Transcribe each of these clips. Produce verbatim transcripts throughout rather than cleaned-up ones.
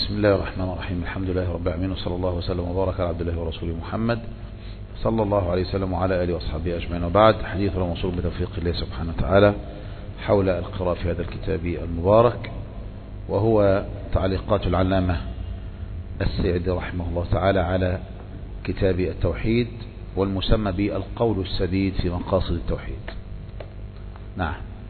بسم الله الرحمن الرحيم. الحمد لله رب العالمين، وصلى الله وسلم وبارك على عبد الله ورسوله محمد صلى الله عليه وسلم وعلى آله وأصحابه أجمعين. وبعد، حديثنا موصول بتوفيق الله سبحانه وتعالى حول القراءة في هذا الكتاب المبارك، وهو تعليقات العلامة السعدي رحمه الله تعالى على كتاب التوحيد، والمسمى بالقول السديد في مقاصد التوحيد. نعم.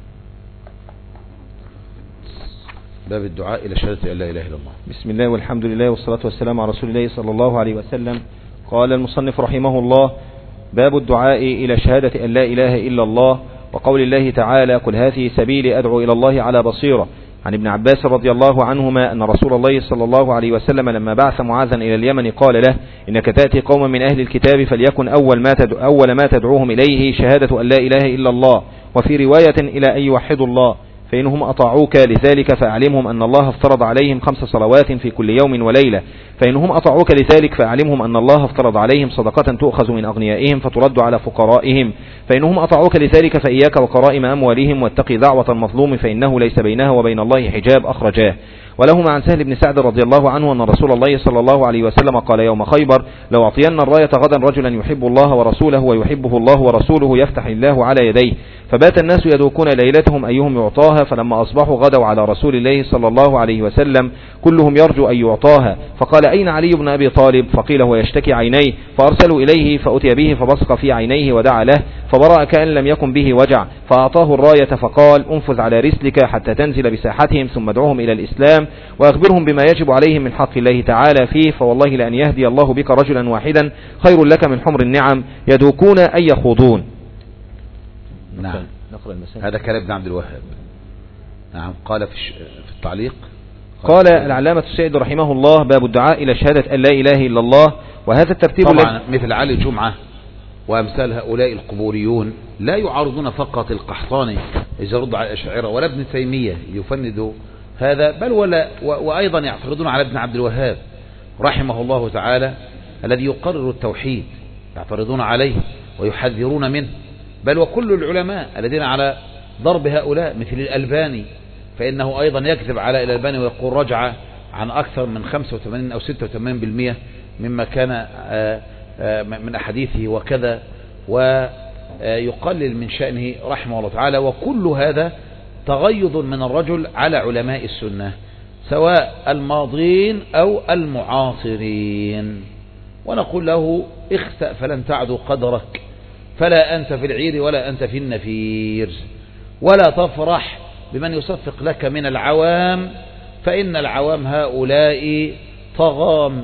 باب الدعاء إلى شهادة أن لا إله إلا الله. بسم الله والحمد لله والصلاة والسلام على رسول الله صلى الله عليه وسلم. قال المصنف رحمه الله: باب الدعاء إلى شهادة أن لا إله إلا الله، وقول الله تعالى: قل هذه سبيلي أدعو إلى الله على بصيرة. عن ابن عباس رضي الله عنهما أن رسول الله صلى الله عليه وسلم لما بعث معاذا إلى اليمن قال له: إنك تأتي قوما من أهل الكتاب فليكن أول ما تدعو أول ما تدعوهم إليه شهادة أن لا إله إلا الله، وفي رواية إلى أن يوحدوا الله، فإنهم أطاعوك لذلك فأعلمهم أن الله افترض عليهم خمس صلوات في كل يوم وليلة، فإنهم أطاعوك لذلك فأعلمهم أن الله افترض عليهم صدقة تؤخذ من أغنيائهم فترد على فقرائهم، فإنهم أطاعوك لذلك فإياك وقرائم أموالهم واتقي دعوة المظلوم فإنه ليس بينها وبين الله حجاب. أخرجاه. ولهما عن سهل بن سعد رضي الله عنه أن رسول الله صلى الله عليه وسلم قال يوم خيبر: لو أعطين الراية غدا رجلا يحب الله ورسوله ويحبه الله ورسوله يفتح الله على يديه، فبات الناس يدوكون ليلتهم أيهم يعطاها، فلما أصبحوا غدوا على رسول الله صلى الله عليه وسلم كلهم يرجو أن يعطاها، فقال: أين علي بن أبي طالب؟ فقيل: هو يشتكي عينيه، فأرسلوا إليه فأتي به فبصق في عينيه ودعا له فبرأ كأن لم يكن به وجع، فأعطاه الراية فقال: انفذ على رسلك حتى تنزل بساحتهم ثم ادعوهم إلى الإسلام وأخبرهم بما يجب عليهم من حق الله تعالى فيه، فوالله لأن يهدي الله بك رجلا واحدا خير لك من حمر النعم يدوكون أن يخوضون. نعم. هذا كلام ابن عبد الوهاب. نعم. قال في في التعليق: قال العلامة السعدي رحمه الله: باب الدعاء إلى شهادة أن لا إله إلا الله. وهذا الترتيب طبعا مثل علي الجمعة وأمثال هؤلاء القبوريون لا يعارضون فقط القحطاني إذا رد على الأشاعرة ولا ابن تيمية يفند هذا، بل ولا وأيضا يعترضون على ابن عبد الوهاب رحمه الله تعالى الذي يقرر التوحيد، يعترضون عليه ويحذرون منه، بل وكل العلماء الذين على ضرب هؤلاء مثل الألباني، فإنه أيضا يكذب على الألباني ويقول رجع عن أكثر من خمسة وثمانين أو ستة وثمانين بالمئة مما كان من أحاديثه وكذا، ويقلل من شأنه رحمه الله تعالى. وكل هذا تغيظ من الرجل على علماء السنة سواء الماضين أو المعاصرين، ونقول له: اخسأ فلن تعدو قدرك، فلا أنت في العير ولا أنت في النفير، ولا تفرح بمن يصفق لك من العوام، فإن العوام هؤلاء طغام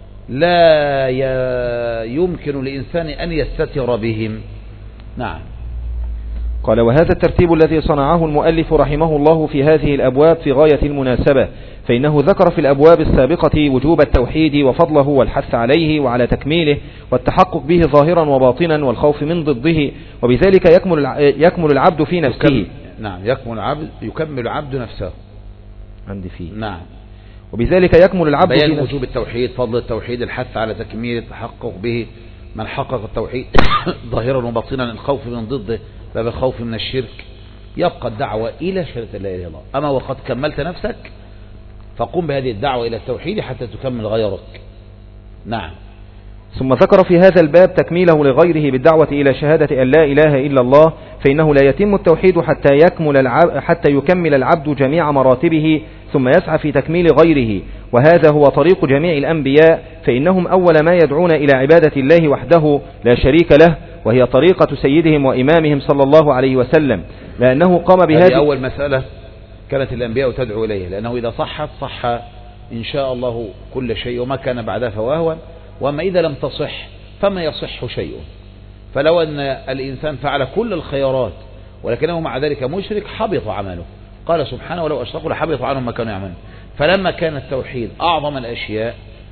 لا يمكن لإنسان أن يستتر بهم. نعم. قال: وهذا الترتيب الذي صنعه المؤلف رحمه الله في هذه الأبواب في غاية المناسبة، فإنه ذكر في الأبواب السابقة وجوب التوحيد وفضله والحث عليه وعلى تكميله والتحقق به ظاهرا وباطنا والخوف من ضده، وبذلك يكمل يكمل العبد في نفسه. نعم. يكمل العبد يكمل العبد نفسه عندي فيه. نعم. وبذلك يكمل العبد بيان في وجوب التوحيد، فضل التوحيد، الحث على تكميل، التحقق به، من حقق التوحيد ظاهرا وباطنا، الخوف من ضده باب الخوف من الشرك، يبقى الدعوة إلى شهادة لا إله إلا الله. أما وقد كملت نفسك فقم بهذه الدعوة إلى التوحيد حتى تكمل غيرك. نعم. ثم ذكر في هذا الباب تكميله لغيره بالدعوة إلى شهادة أن لا إله إلا الله، فإنه لا يتم التوحيد حتى يكمل العبد حتى يكمل العبد جميع مراتبه ثم يسعى في تكميل غيره، وهذا هو طريق جميع الأنبياء، فإنهم أول ما يدعون إلى عبادة الله وحده لا شريك له، وهي طريقة سيدهم وإمامهم صلى الله عليه وسلم، لأنه قام بهذه أول مسألة كانت الأنبياء تدعو إليه، لأنه إذا صحت صح إن شاء الله كل شيء، وما كان بعدها فواهوا، وما إذا لم تصح فما يصح شيء. فلو أن الإنسان فعل كل الخيرات ولكنه مع ذلك مشرك حبط عمله، قال سبحانه: ولو أشركوا لحبط عنهم ما كانوا يعملون. فلما كان التوحيد أعظم الأشياء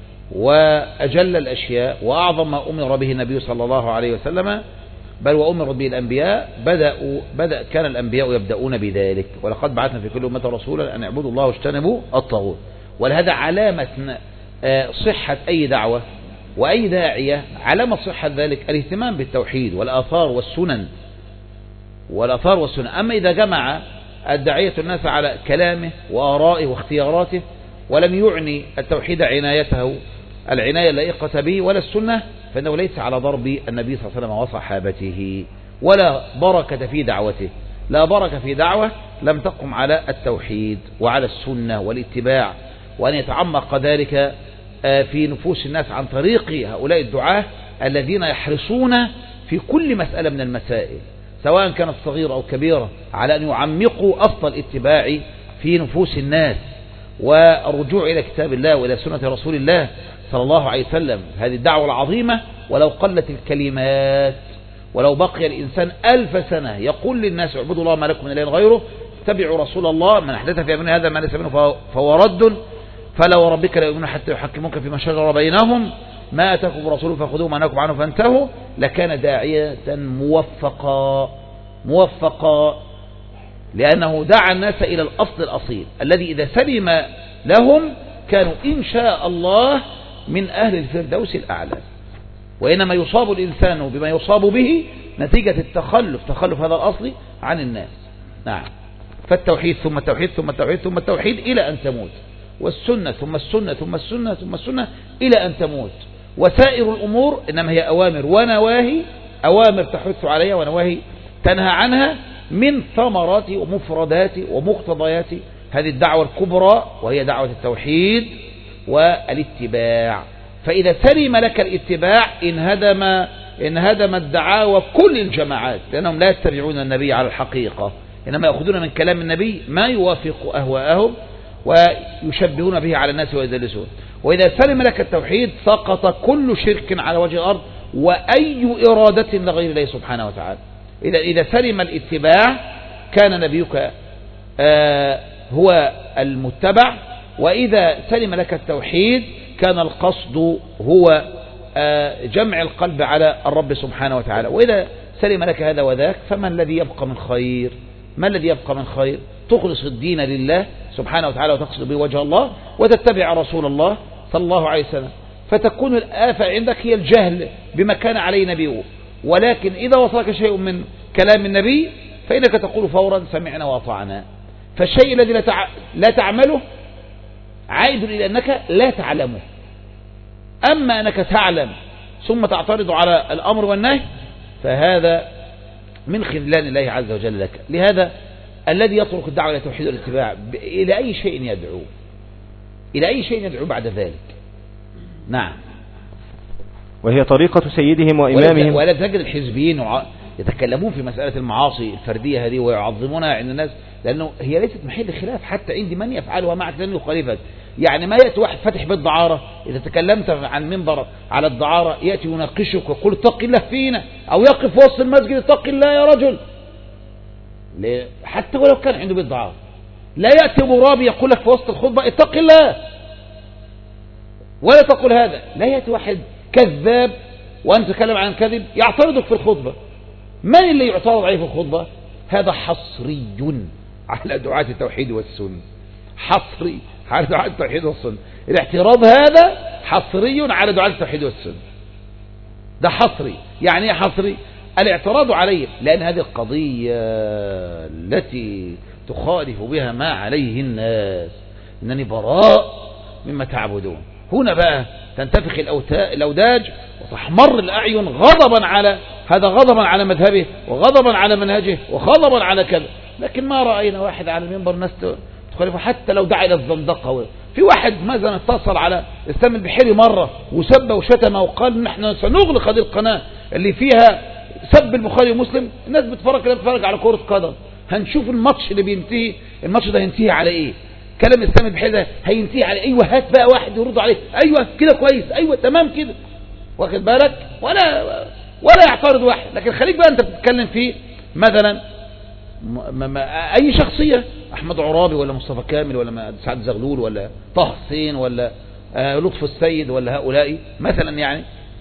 وأجل الأشياء وأعظم ما أمر به النبي صلى الله عليه وسلم، بل وأمر به الأنبياء، بدأوا بدأ كان الأنبياء يبدأون بذلك: ولقد بعثنا في كل أمة رسولا أن اعبدوا الله واجتنبوا الطاغوت. ولهذا علامة صحة أي دعوة وأي داعية، علامة صحة ذلك الاهتمام بالتوحيد والآثار والسنن والآثار والسنن. أما إذا جمع الداعية الناس على كلامه وآرائه واختياراته ولم يعني التوحيد عنايته العناية اللائقة به ولا السنة، فإنه ليس على ضرب النبي صلى الله عليه وسلم وصحابته، ولا بركة في دعوته. لا بركة في دعوة لم تقم على التوحيد وعلى السنة والاتباع، وأن يتعمق ذلك في نفوس الناس عن طريق هؤلاء الدعاة الذين يحرصون في كل مسألة من المسائل سواء كانت صغيرة أو كبيرة على أن يعمقوا أفضل اتباع في نفوس الناس، والرجوع إلى كتاب الله وإلى سنة رسول الله صلى الله عليه وسلم. هذه الدعوة العظيمة ولو قلت الكلمات، ولو بقي الإنسان ألف سنة يقول للناس اعبدوا الله ما لكم من إله غيره، اتبعوا رسول الله، من أحدث في أمرنا هذا ما ليس منه فهو رد، فلا وربك لا يؤمنون حتى يحكموك فيما شجر بينهم ما أتاكم الرسول فخذوه ما نهاكم عنه فانتهوا، لكان داعية موفقا موفقا لأنه دعا الناس إلى الأصل الأصيل الذي إذا سلم لهم كانوا إن شاء الله من أهل الفردوس الأعلى. وإنما يصاب الإنسان بما يصاب به نتيجة التخلف تخلف هذا الأصل عن الناس. نعم، فالتوحيد ثم التوحيد ثم التوحيد ثم التوحيد إلى أن تموت، والسنة ثم السنة ثم السنة ثم السنة إلى أن تموت. وسائر الأمور إنما هي أوامر ونواهي، أوامر تحث عليها ونواهي تنهى عنها من ثمرات ومفردات ومقتضيات هذه الدعوة الكبرى، وهي دعوة التوحيد والاتباع. فإذا سلم لك الاتباع انهدم انهدم الدعاوى كل الجماعات، لأنهم لا يتبعون النبي على الحقيقة، إنما يأخذون من كلام النبي ما يوافق أهواءهم ويشبهون به على الناس ويدلسون. وإذا سلم لك التوحيد سقط كل شرك على وجه الأرض وأي إرادة لغير الله سبحانه وتعالى. إذا إذا سلم الاتباع كان نبيك آه هو المتبع، وإذا سلم لك التوحيد كان القصد هو آه جمع القلب على الرب سبحانه وتعالى. وإذا سلم لك هذا وذاك فما الذي يبقى من خير؟ ما الذي يبقى من خير؟ تخلص الدين لله سبحانه وتعالى وتقصد به وجه الله وتتبع رسول الله صلى الله عليه وسلم، فتكون الآفة عندك هي الجهل بما كان عليه نبيه. ولكن إذا وصلك شيء من كلام النبي فإنك تقول فورا سمعنا وأطعنا. فالشيء الذي لا, تع... لا تعمله عائد إلى أنك لا تعلمه. أما أنك تعلم ثم تعترض على الأمر والنهي فهذا من خذلان الله عز وجل لك. لهذا الذي يترك الدعوة إلى التوحيد والاتباع إلى أي شيء يدعو إلى أي شيء يدعو بعد ذلك؟ نعم، وهي طريقة سيدهم وإمامهم. ولا تجد الحزبيين يتكلمون في مسألة المعاصي الفردية هذه ويعظمونها عند الناس، لأنه هي ليست محل خلاف حتى عند من يفعلها معك لن يخالفك. يعني ما يأتي واحد فتح بالدعارة، إذا تكلمت عن منبر على الدعارة يأتي يناقشك ويقول اتق الله فينا، أو يقف وسط المسجد اتق الله يا رجل، حتى ولو كان عنده بالدعارة. لا يأتي مرابي يقول لك في وسط الخطبة اتق الله، ولا تقول هذا. لا يأتي واحد كذاب وأنت تتكلم عن كذب يعترضك في الخطبة. من اللي يعترض عليه في الخطبة؟ هذا حصري على دعاة التوحيد والسنة، حصري على دعاة التوحيد والسنة. الاعتراض هذا حصري على دعاة التوحيد والسنة، ده حصري. يعني ايه حصري؟ الاعتراض عليه لأن هذه القضية التي تخالف بها ما عليه الناس، إنني براء مما تعبدون. هنا بقى تنتفخ الأوداج وتحمر الأعين غضبا على هذا، غضبا على مذهبه وغضبا على منهجه وغضبا على كذا. لكن ما رأينا واحد على المنبر الناس تخالفه حتى لو دعا إلى الزندقة. في واحد مثلا اتصل على إسلام البحيري مرة وسب وشتم وقال نحن سنغلق هذه القناة اللي فيها سب البخاري ومسلم. الناس بتفرج كده بتفرج على كرة قدم، هنشوف الماتش اللي بينتهي، الماتش ده هينتهي على ايه؟ كلام إسلام البحيري ده هينتهي على ايوه، هات بقى واحد يرد عليه ايوه كده كويس، ايوه تمام كده، واخد بالك؟ ولا ولا يعترض واحد. لكن خليك بقى انت بتتكلم في مثلا اي شخصية، احمد عرابي ولا مصطفى كامل ولا سعد زغلول ولا طه حسين ولا لطف السيد ولا هؤلاء مثلا يعني.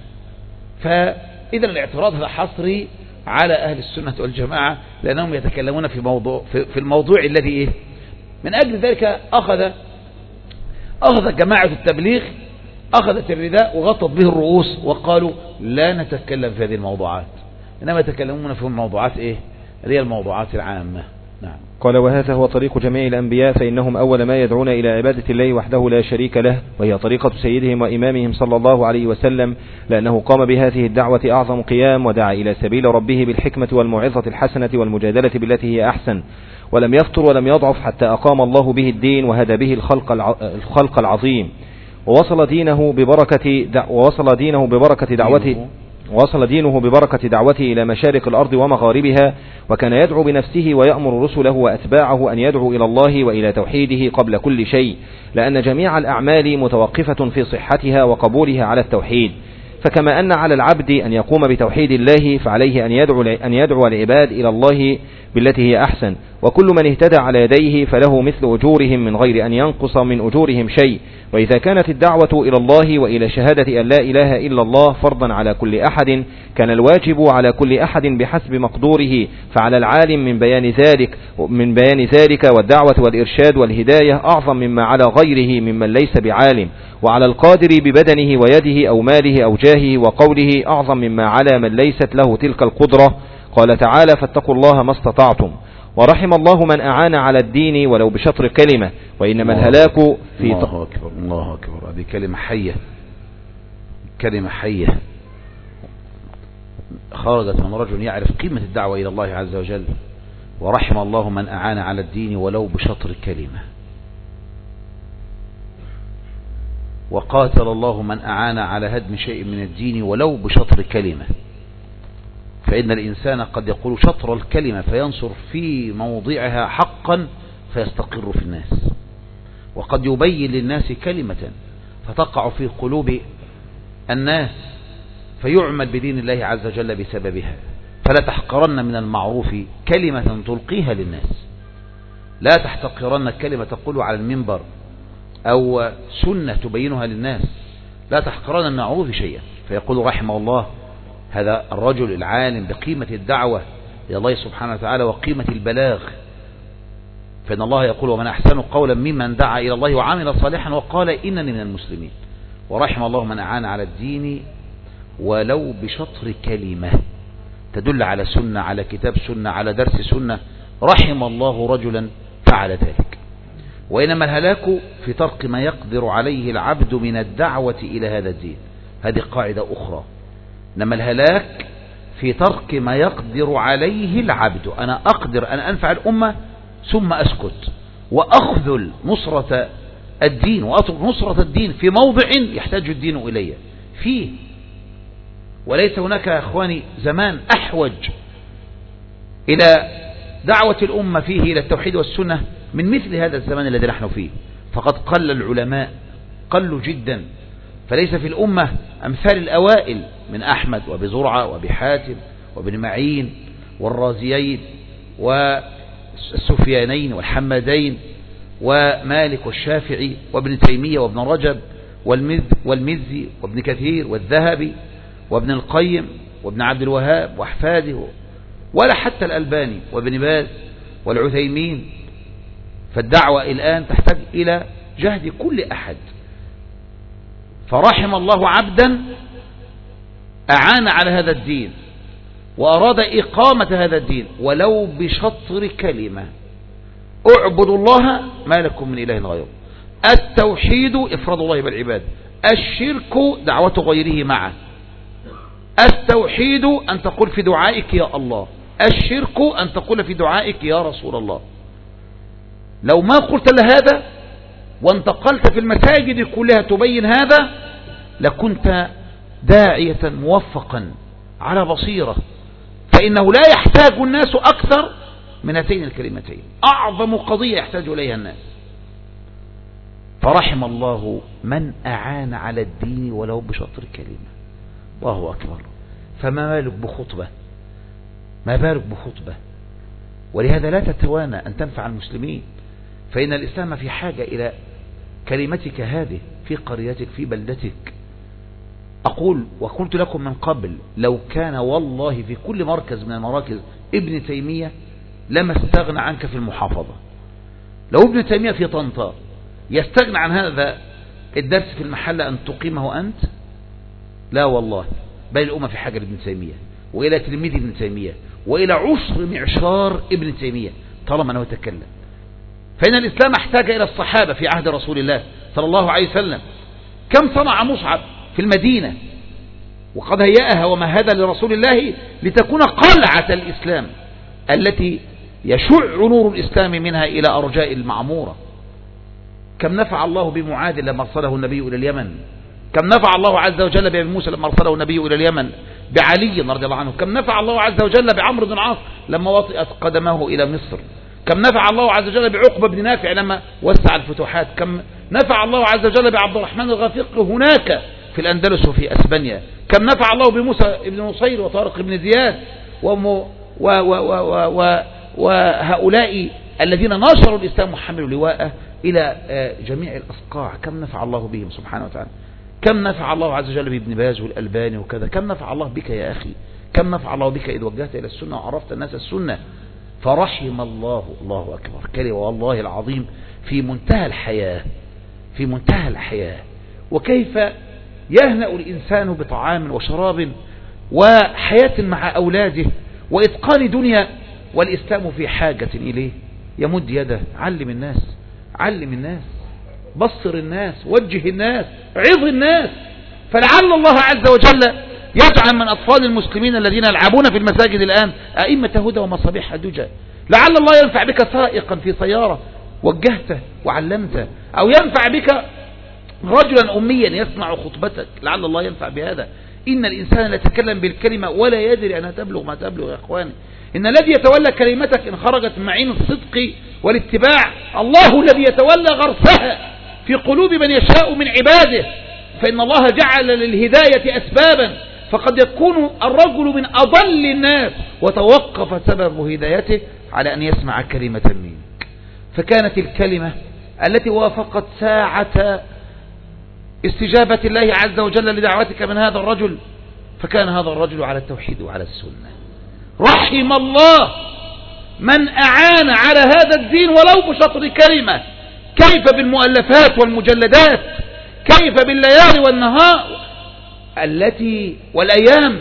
فاذا الاعتراض هذا حصري على اهل السنة والجماعة، لانهم يتكلمون في موضوع في الموضوع الذي ايه. من اجل ذلك اخذ اخذ جماعة التبليغ اخذت الرداء وغطت به الرؤوس وقالوا لا نتكلم في هذه الموضوعات، انما يتكلمون في الموضوعات ايه اللي هي الموضوعات العامة. نعم. قال وهذا هو طريق جميع الأنبياء، فإنهم أول ما يدعون إلى عبادة الله وحده لا شريك له، وهي طريقة سيدهم وإمامهم صلى الله عليه وسلم، لأنه قام بهذه الدعوة أعظم قيام، ودعا إلى سبيل ربه بالحكمة والموعظة الحسنة والمجادلة بالتي هي أحسن، ولم يفتر ولم يضعف حتى أقام الله به الدين وهدى به الخلق الخلق العظيم، ووصل دينه ببركة دع ووصل دينه ببركة دعوته ووصل دينه ببركة دعوته إلى مشارق الأرض ومغاربها، وكان يدعو بنفسه ويأمر رسله وأتباعه أن يدعو إلى الله وإلى توحيده قبل كل شيء، لأن جميع الأعمال متوقفة في صحتها وقبولها على التوحيد. فكما أن على العبد أن يقوم بتوحيد الله، فعليه أن يدعو, أن يدعو العباد إلى الله بالتي هي أحسن، وكل من اهتدى على يديه فله مثل أجورهم من غير أن ينقص من أجورهم شيء. وإذا كانت الدعوة إلى الله وإلى شهادة أن لا إله إلا الله فرضا على كل أحد، كان الواجب على كل أحد بحسب مقدوره، فعلى العالم من بيان ذلك من بيان ذلك والدعوة والإرشاد والهداية أعظم مما على غيره ممن ليس بعالم، وعلى القادر ببدنه ويده أو ماله أو جاهه وقوله أعظم مما على من ليست له تلك القدرة. قال تعالى فاتقوا الله ما استطعتم. ورحم الله من أعان على الدين ولو بشطر كلمة، وإنما الهلاك في الله أكبر الله أكبر. هذه كلمة حية، كلمة حية خرجت من رجل يعرف قيمة الدعوة إلى الله عز وجل. ورحم الله من أعان على الدين ولو بشطر كلمة، وقاتل الله من أعان على هدم شيء من الدين ولو بشطر كلمة. فإن الإنسان قد يقول شطر الكلمة فينصر في موضعها حقا فيستقر في الناس، وقد يبين للناس كلمة فتقع في قلوب الناس فيعمل بدين الله عز وجل بسببها. فلا تحقرن من المعروف كلمة تلقيها للناس، لا تحتقرن كلمة تقول على المنبر أو سنة تبينها للناس، لا تحقرن من المعروف شيئا. فيقول رحمه الله هذا الرجل العالم بقيمة الدعوة إلى الله سبحانه وتعالى وقيمة البلاغ، فإن الله يقول ومن أحسن قولا ممن دعا إلى الله وعمل صالحا وقال إنني من المسلمين. ورحم الله من أعان على الدين ولو بشطر كلمة، تدل على سنة، على كتاب سنة، على درس سنة. رحم الله رجلا فعل ذلك. وإنما الهلاك في ترك ما يقدر عليه العبد من الدعوة إلى هذا الدين. هذه قاعدة أخرى. إنما الهلاك في ترك ما يقدر عليه العبد. أنا أقدر أن أنفع الأمة ثم أسكت وأخذل نصرة الدين وأترك نصرة الدين في موضع يحتاج الدين إليه فيه. وليس هناك يا أخواني زمان أحوج إلى دعوة الأمة فيه إلى التوحيد والسنة من مثل هذا الزمان الذي نحن فيه. فقد قل العلماء، قلوا جدا، فليس في الأمة أمثال الأوائل من أحمد وأبي زرعة وأبي حاتم وابن معين والرازيين والسفيانين والحمادين ومالك والشافعي وابن تيمية وابن رجب والمزي وابن كثير والذهبي وابن القيم وابن عبد الوهاب وأحفاده، ولا حتى الألباني وابن باز والعثيمين. فالدعوة الآن تحتاج إلى جهد كل أحد. فرحم الله عبدا أعان على هذا الدين وأراد إقامة هذا الدين ولو بشطر كلمة. اعبدوا الله ما لكم من إله غيره. التوحيد إفراد الله بالعباد، الشرك دعوة غيره معه. التوحيد أن تقول في دعائك يا الله، الشرك أن تقول في دعائك يا رسول الله. لو ما قلت لهذا وانتقلت في المساجد كلها تبين هذا لكنت داعية موفقا على بصيرة، فإنه لا يحتاج الناس أكثر من هاتين الكلمتين، أعظم قضية يحتاج إليها الناس. فرحم الله من أعان على الدين ولو بشطر كلمة. الله أكبر. فما بالك بخطبة، ما بالك بخطبة. ولهذا لا تتوانى أن تنفع المسلمين، فإن الإسلام في حاجة إلى كلمتك هذه في قريتك في بلدتك. أقول وقلت لكم من قبل لو كان والله في كل مركز من المراكز ابن تيمية لما استغنى عنك في المحافظة. لو ابن تيمية في طنطا يستغنى عن هذا الدرس في المحلة أن تقيمه أنت؟ لا والله، بل الأمة في حاجة لابن تيمية وإلى تلميذ ابن تيمية وإلى عشر معشار ابن تيمية. طالما أنه يتكلم. فإن الإسلام احتاج إلى الصحابة في عهد رسول الله صلى الله عليه وسلم. كم صنع مصعب في المدينة وقد هيأها ومهدها لرسول الله لتكون قلعة الإسلام التي يشع نور الإسلام منها إلى أرجاء المعمورة. كم نفع الله بمعاذ لما أرسله النبي إلى اليمن، كم نفع الله عز وجل بأبي موسى لما أرسله النبي إلى اليمن، بعلي رضي الله عنه، كم نفع الله عز وجل بعمرو بن العاص لما وطئت قدمه إلى مصر، كم نفع الله عز وجل بعقبة بن نافع لما وسع الفتوحات، كم نفع الله عز وجل بعبد الرحمن الغفيق هناك في الأندلس وفي أسبانيا، كم نفع الله بموسى بن نصير وطارق بن زياد وم و و و و وهؤلاء الذين نشروا الإسلام وحملوا لواءه إلى جميع الأصقاع. كم نفع الله بهم سبحانه وتعالى. كم نفع الله عز وجل بابن باز والألباني وكذا. كم نفع الله بك يا أخي، كم نفع الله بك إذ وجهت إلى السنة وعرفت الناس السنة. فرحم الله، الله أكبر، كلمة والله العظيم في منتهى الحياة، في منتهى الحياة. وكيف يهنأ الإنسان بطعام وشراب وحياة مع أولاده وإتقان دنيا والإسلام في حاجة إليه. يمد يده، علم الناس، علم الناس، بصر الناس، وجه الناس، عظ الناس. فلعل الله عز وجل يجعل من أطفال المسلمين الذين يلعبون في المساجد الآن أئمة هدى ومصابيح دجى. لعل الله ينفع بك سائقا في سيارة وجهته وعلمته، أو ينفع بك رجلا أميا يسمع خطبتك، لعل الله ينفع بهذا. إن الإنسان لا يتكلم بالكلمة ولا يدري أنها تبلغ ما تبلغ يا إخواني. إن الذي يتولى كلمتك إن خرجت من معين الصدق والاتباع الله الذي يتولى غرسها في قلوب من يشاء من عباده. فإن الله جعل للهداية أسبابا، فقد يكون الرجل من أضل الناس وتوقف سبب هدايته على أن يسمع كلمة منك. فكانت الكلمة التي وافقت ساعة استجابة الله عز وجل لدعوتك من هذا الرجل، فكان هذا الرجل على التوحيد وعلى السنة. رحم الله من أعان على هذا الدين ولو بشطر كلمة. كيف بالمؤلفات والمجلدات، كيف بالليالي والنهار التي والأيام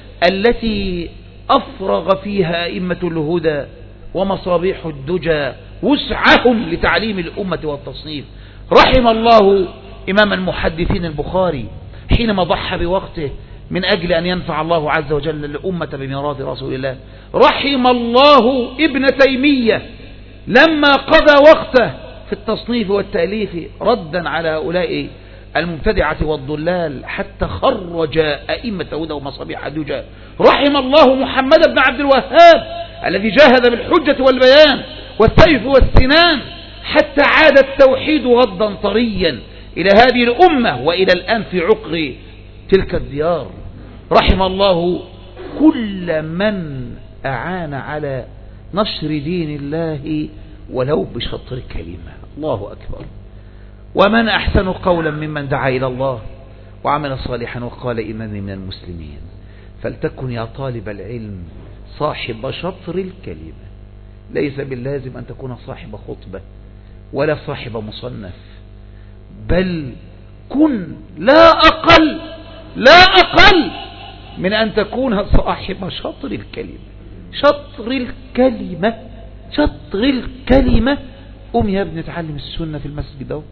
التي أفرغ فيها أئمة الهدى ومصابيح الدجى وسعهم لتعليم الأمة والتصنيف. رحم الله إمام المحدثين البخاري حينما ضحى بوقته من أجل أن ينفع الله عز وجل الأمة بميراث رسول الله. رحم الله ابن تيمية لما قضى وقته في التصنيف والتأليف ردا على هؤلاء المبتدعة والضلال حتى خرج أئمة هدى ومصابيح دجى. رحم الله محمد بن عبد الوهاب الذي جاهد بالحجة والبيان والسيف والسنان حتى عاد التوحيد غضا طريا إلى هذه الأمة وإلى الآن في عقر تلك الديار. رحم الله كل من أعان على نشر دين الله ولو بشطر كلمة. الله أكبر. ومن أحسن قولا ممن دعا إلى الله وعمل صالحا وقال إنني من المسلمين. فلتكن يا طالب العلم صاحب شطر الكلمة. ليس باللازم أن تكون صاحب خطبة ولا صاحب مصنف، بل كن لا أقل لا أقل من أن تكون صاحب شطر الكلمة. شطر الكلمة، شطر الكلمة. قم يا ابني اتعلم السنة في المسجد ده.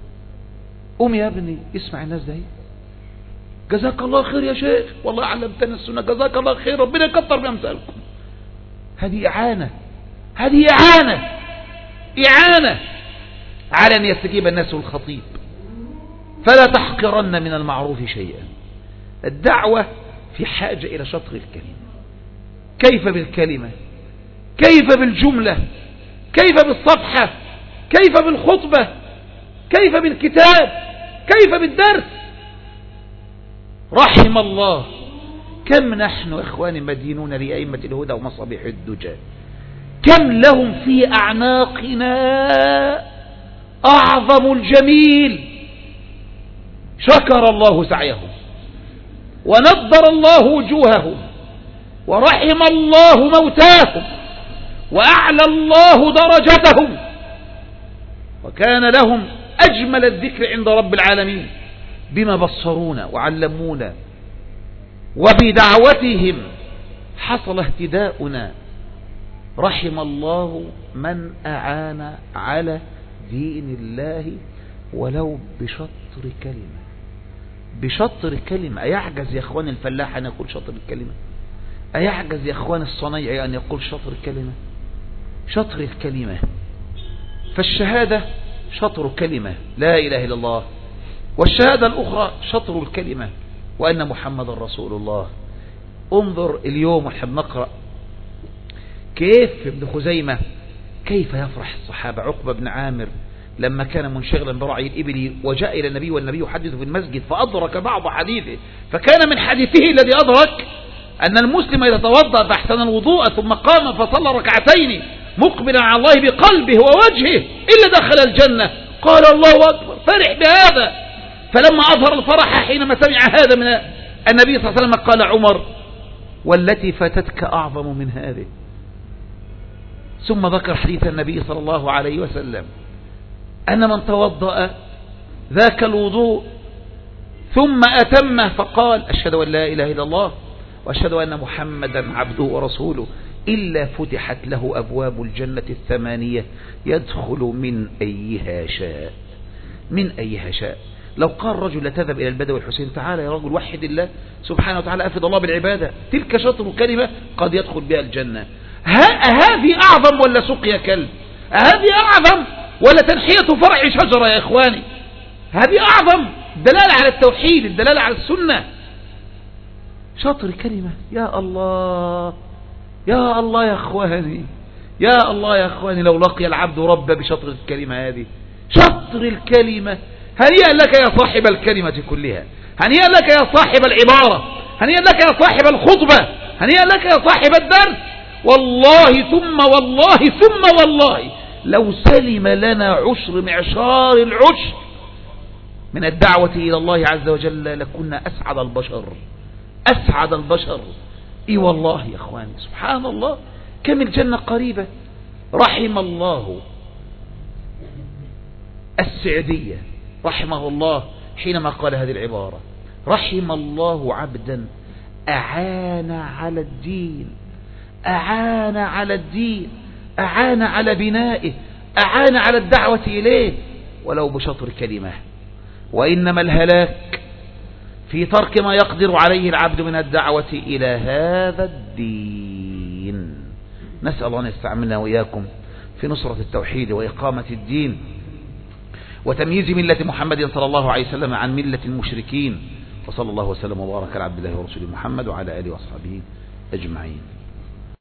قم يا ابني اسمع الناس ده. جزاك الله خير يا شيخ، والله علمتنا السنة، جزاك الله خير، ربنا يكتر بأمثالكم. هذه إعانة، هذه إعانة إعانة على أن يستجيب الناس الخطيب. فلا تحقرن من المعروف شيئا. الدعوة في حاجة إلى شطر الكلمة. كيف بالكلمة، كيف بالجملة، كيف بالصفحة، كيف بالخطبة، كيف بالكتاب، كيف بالدرس. رحم الله كم نحن إخواني مدينون لأئمة الهدى ومصابيح الدجى، كم لهم في أعناقنا أعظم الجميل. شكر الله سعيهم ونضر الله وجوههم ورحم الله موتاهم وأعلى الله درجتهم، وكان لهم أجمل الذكر عند رب العالمين بما بصرونا وعلمونا، وبدعوتهم حصل اهتداؤنا رحم الله من أعان على دين الله ولو بشطر كلمة. بشطر كلمة. أيعجز يا أخوان الفلاح أن يقول شطر الكلمة؟ أيعجز يا أخوان الصنيعي أن يقول شطر الكلمة؟ شطر الكلمة. فالشهادة شطر كلمة لا إله إلا الله، والشهادة الأخرى شطر الكلمة وأن محمد رسول الله. انظر اليوم ونحن نقرأ كيف ابن خزيمة كيف يفرح الصحابة. عقبة بن عامر لما كان منشغلا برعي الإبل وجاء إلى النبي والنبي يحدث في المسجد فأدرك بعض حديثه، فكان من حديثه الذي أدرك أن المسلم إذا توضأ فأحسن الوضوء ثم قام فصلى ركعتين مقبلا على الله بقلبه ووجهه إلا دخل الجنة. قال الله أكبر، فرح بهذا. فلما أظهر الفرح حينما سمع هذا من النبي صلى الله عليه وسلم قال عمر: والتي فاتتك أعظم من هذه. ثم ذكر حديث النبي صلى الله عليه وسلم أن من توضأ ذاك الوضوء ثم أتمه فقال: أشهد أن لا إله إلا الله وأشهد أن محمدا عبده ورسوله إلا فتحت له أبواب الجنة الثمانية يدخل من أيها شاء. من أيها شاء. لو قال رجل: تذهب إلى البدوي الحسين، تعالى يا رجل وحد الله سبحانه وتعالى، أفد الله بالعبادة، تلك شطر كلمة قد يدخل بها الجنة. هذه أعظم ولا سقيا كلب؟ هذه أعظم ولا تنحية فرع شجرة يا إخواني؟ هذه أعظم. الدلالة على التوحيد، الدلالة على السنة. شطر كلمة. يا الله يا الله يا إخواني، يا الله يا إخواني، لو لقي العبد رب بشطر الكلمة هذه. شطر الكلمة. هنيئا لك يا صاحب الكلمة كلها، هنيئا لك يا صاحب العبارة، هنيئا لك يا صاحب الخطبة، هنيئا لك يا صاحب الدرس. والله ثم والله ثم والله لو سلم لنا عشر معشار العشر من الدعوة إلى الله عز وجل لكنا أسعد البشر، أسعد البشر. إي والله يا أخواني، سبحان الله، كم الجنة قريبة. رحم الله السعدية رحمه الله حينما قال هذه العبارة: رحم الله عبدا أعان على الدين، أعان على الدين، أعان على بنائه، أعان على الدعوة إليه ولو بشطر كلمة. وإنما الهلاك في ترك ما يقدر عليه العبد من الدعوة إلى هذا الدين. نسأل الله أن يستعملنا وإياكم في نصرة التوحيد وإقامة الدين وتمييز ملة محمد صلى الله عليه وسلم عن ملة المشركين. وصلى الله وسلم وبارك على عبد الله ورسوله محمد وعلى آله وأصحابه أجمعين.